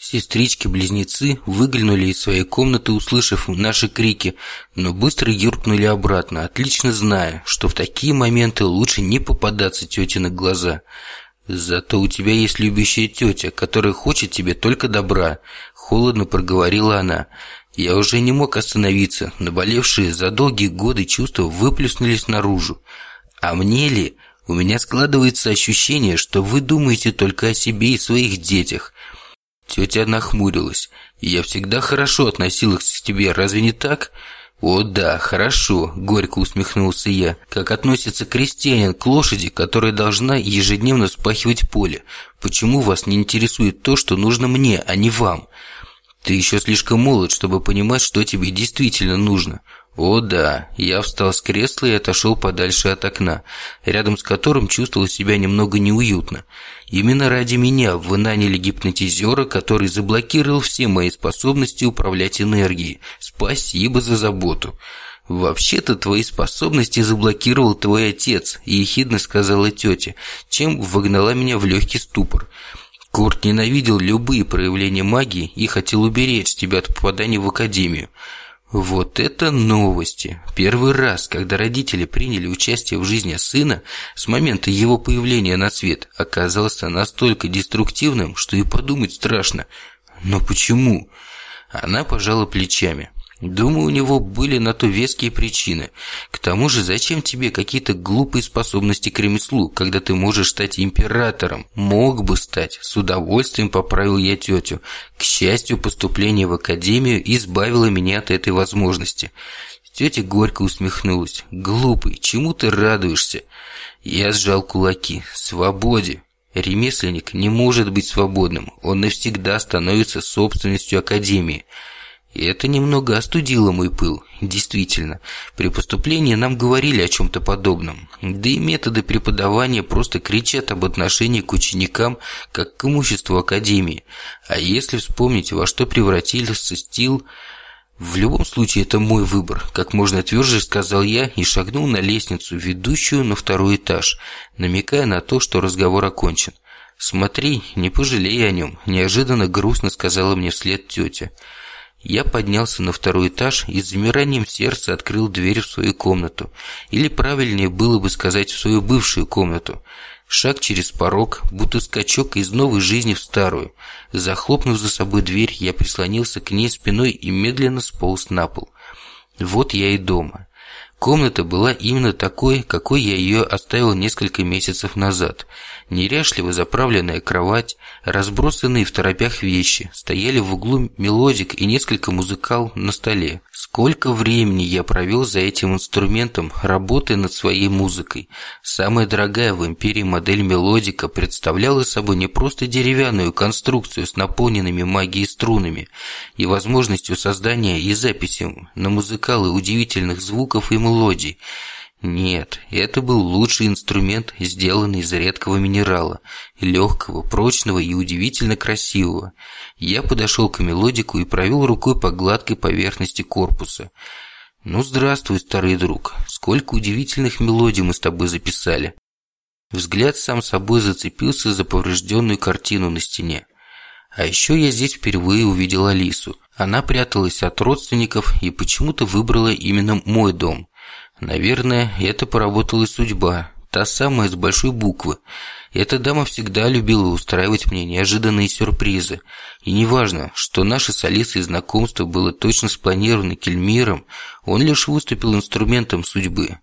Сестрички-близнецы выглянули из своей комнаты, услышав наши крики, но быстро юркнули обратно, отлично зная, что в такие моменты лучше не попадаться тете на глаза. «Зато у тебя есть любящая тетя, которая хочет тебе только добра», – холодно проговорила она. Я уже не мог остановиться, наболевшие за долгие годы чувства выплеснулись наружу. «А мне ли? У меня складывается ощущение, что вы думаете только о себе и своих детях». Тетя нахмурилась. «Я всегда хорошо относилась к тебе, разве не так?» «О да, хорошо», – горько усмехнулся я. «Как относится крестьянин к лошади, которая должна ежедневно вспахивать поле? Почему вас не интересует то, что нужно мне, а не вам? Ты еще слишком молод, чтобы понимать, что тебе действительно нужно». «О да», я встал с кресла и отошел подальше от окна, рядом с которым чувствовал себя немного неуютно. Именно ради меня вы наняли гипнотизера, который заблокировал все мои способности управлять энергией. Спасибо за заботу. «Вообще-то твои способности заблокировал твой отец», – ехидно сказала тетя, чем вогнала меня в легкий ступор. «Курт ненавидел любые проявления магии и хотел уберечь тебя от попадания в академию». Вот это новости! Первый раз, когда родители приняли участие в жизни сына, с момента его появления на свет, оказался настолько деструктивным, что и подумать страшно. Но почему? Она пожала плечами. Думаю, у него были на то веские причины. К тому же, зачем тебе какие-то глупые способности к ремеслу, когда ты можешь стать императором? Мог бы стать. С удовольствием поправил я тетю. К счастью, поступление в академию избавило меня от этой возможности. Тетя горько усмехнулась. Глупый, чему ты радуешься? Я сжал кулаки. Свободе. Ремесленник не может быть свободным. Он навсегда становится собственностью академии. И это немного остудило мой пыл. Действительно, при поступлении нам говорили о чем-то подобном. Да и методы преподавания просто кричат об отношении к ученикам, как к имуществу академии. А если вспомнить, во что превратился стил... В любом случае, это мой выбор, как можно тверже сказал я и шагнул на лестницу, ведущую на второй этаж, намекая на то, что разговор окончен. «Смотри, не пожалей о нем», – неожиданно грустно сказала мне вслед тетя. Я поднялся на второй этаж и с замиранием сердца открыл дверь в свою комнату. Или правильнее было бы сказать, в свою бывшую комнату. Шаг через порог, будто скачок из новой жизни в старую. Захлопнув за собой дверь, я прислонился к ней спиной и медленно сполз на пол. Вот я и дома. Комната была именно такой, какой я ее оставил несколько месяцев назад. Неряшливо заправленная кровать, разбросанные в торопях вещи, стояли в углу мелодик и несколько музыкал на столе. Сколько времени я провел за этим инструментом, работая над своей музыкой. Самая дорогая в империи модель мелодика представляла собой не просто деревянную конструкцию с наполненными магией струнами и возможностью создания и записи на музыкалы удивительных звуков и мелодий. Нет, это был лучший инструмент, сделанный из редкого минерала, легкого, прочного и удивительно красивого. Я подошел к мелодику и провел рукой по гладкой поверхности корпуса. «Ну, здравствуй, старый друг, сколько удивительных мелодий мы с тобой записали». Взгляд сам собой зацепился за поврежденную картину на стене. А еще я здесь впервые увидел Алису. Она пряталась от родственников и почему-то выбрала именно мой дом. Наверное, это поработала судьба, та самая с большой буквы. Эта дама всегда любила устраивать мне неожиданные сюрпризы. И неважно, что наше с Алисой знакомство было точно спланировано Кельмиром, он лишь выступил инструментом судьбы.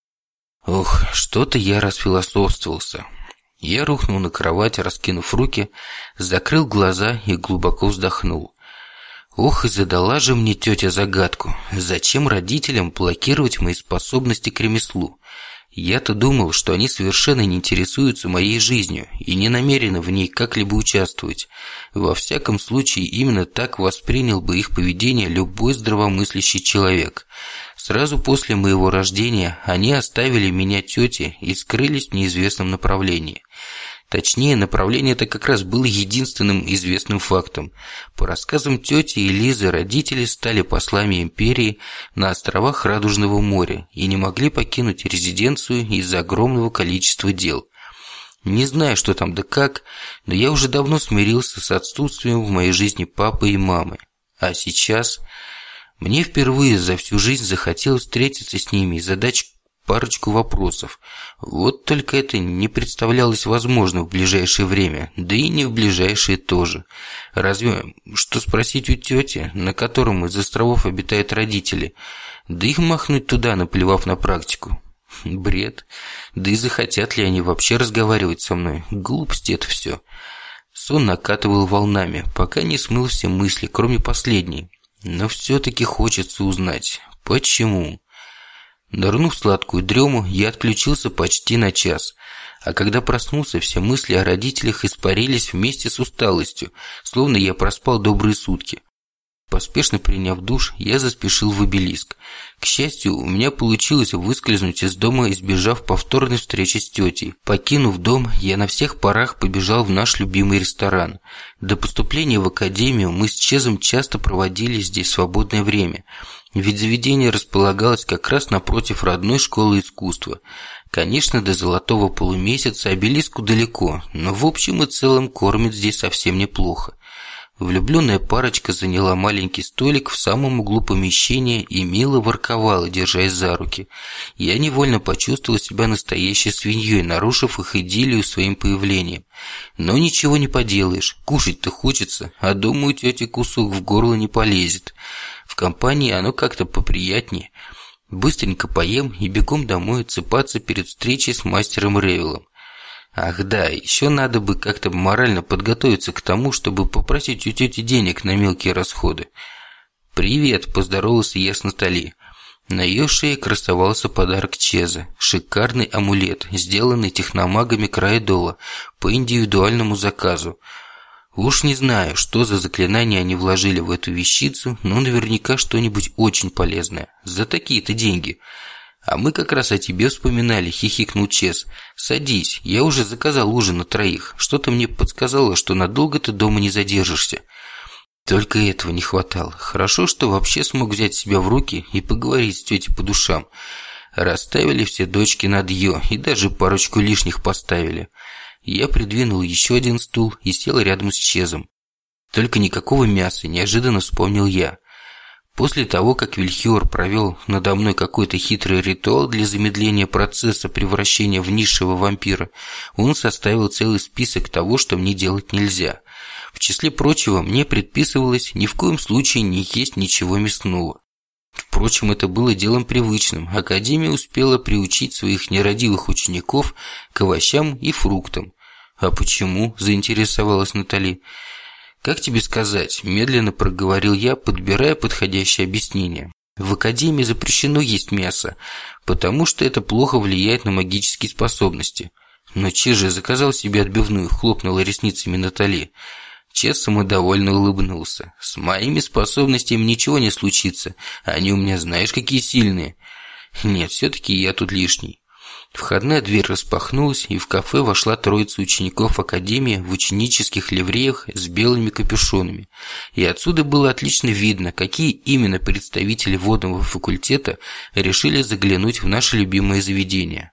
Ох, что-то я расфилософствовался. Я рухнул на кровать, раскинув руки, закрыл глаза и глубоко вздохнул. Ох, и задала же мне тетя загадку. Зачем родителям блокировать мои способности к ремеслу? Я-то думал, что они совершенно не интересуются моей жизнью и не намерены в ней как-либо участвовать. Во всяком случае, именно так воспринял бы их поведение любой здравомыслящий человек. Сразу после моего рождения они оставили меня тете и скрылись в неизвестном направлении. Точнее, направление это как раз было единственным известным фактом. По рассказам тети и Лизы, родители стали послами империи на островах Радужного моря и не могли покинуть резиденцию из-за огромного количества дел. Не знаю, что там да как, но я уже давно смирился с отсутствием в моей жизни папы и мамы. А сейчас мне впервые за всю жизнь захотелось встретиться с ними и задать парочку вопросов. Вот только это не представлялось возможным в ближайшее время, да и не в ближайшее тоже. Разве что спросить у тети, на котором из островов обитают родители, да их махнуть туда, наплевав на практику. Бред. Да и захотят ли они вообще разговаривать со мной? Глупости это все. Сон накатывал волнами, пока не смыл все мысли, кроме последней. Но все-таки хочется узнать, почему. Нырнув в сладкую дрему, я отключился почти на час. А когда проснулся, все мысли о родителях испарились вместе с усталостью, словно я проспал добрые сутки. Поспешно приняв душ, я заспешил в обелиск. К счастью, у меня получилось выскользнуть из дома, избежав повторной встречи с тетей. Покинув дом, я на всех парах побежал в наш любимый ресторан. До поступления в академию мы с Чезом часто проводили здесь свободное время, ведь заведение располагалось как раз напротив родной школы искусства. Конечно, до золотого полумесяца обелиску далеко, но в общем и целом кормят здесь совсем неплохо. Влюбленная парочка заняла маленький столик в самом углу помещения и мило ворковала, держась за руки. Я невольно почувствовал себя настоящей свиньей, нарушив их идиллию своим появлением. Но ничего не поделаешь, кушать-то хочется, а дома у тети кусок в горло не полезет. В компании оно как-то поприятнее. Быстренько поем и бегом домой отсыпаться перед встречей с мастером Ревелом. Ах да, еще надо бы как-то морально подготовиться к тому, чтобы попросить у тети денег на мелкие расходы. «Привет», – поздоровался я с Натали. На ее шее красовался подарок Чеза – шикарный амулет, сделанный техномагами Крайдола по индивидуальному заказу. Уж не знаю, что за заклинание они вложили в эту вещицу, но наверняка что-нибудь очень полезное. За такие-то деньги. «А мы как раз о тебе вспоминали», – хихикнул Чез. «Садись, я уже заказал ужин на 3. Что-то мне подсказало, что надолго ты дома не задержишься». Только этого не хватало. Хорошо, что вообще смог взять себя в руки и поговорить с тетей по душам. Расставили все дочки над «ё» и даже парочку лишних поставили. Я придвинул еще один стул и сел рядом с Чезом. Только никакого мяса, неожиданно вспомнил я. После того, как Вильхиор провел надо мной какой-то хитрый ритуал для замедления процесса превращения в низшего вампира, он составил целый список того, что мне делать нельзя. В числе прочего, мне предписывалось ни в коем случае не есть ничего мясного. Впрочем, это было делом привычным. Академия успела приучить своих нерадивых учеников к овощам и фруктам. «А почему?» – заинтересовалась Натали. «Как тебе сказать?» – медленно проговорил я, подбирая подходящее объяснение. «В академии запрещено есть мясо, потому что это плохо влияет на магические способности». «Но Чез же заказал себе отбивную», – хлопнула ресницами Натали. Чез самодовольно улыбнулся. «С моими способностями ничего не случится. Они у меня знаешь какие сильные». «Нет, все-таки я тут лишний». Входная дверь распахнулась, и в кафе вошла троица учеников академии в ученических ливреях с белыми капюшонами. И отсюда было отлично видно, какие именно представители водного факультета решили заглянуть в наше любимое заведение.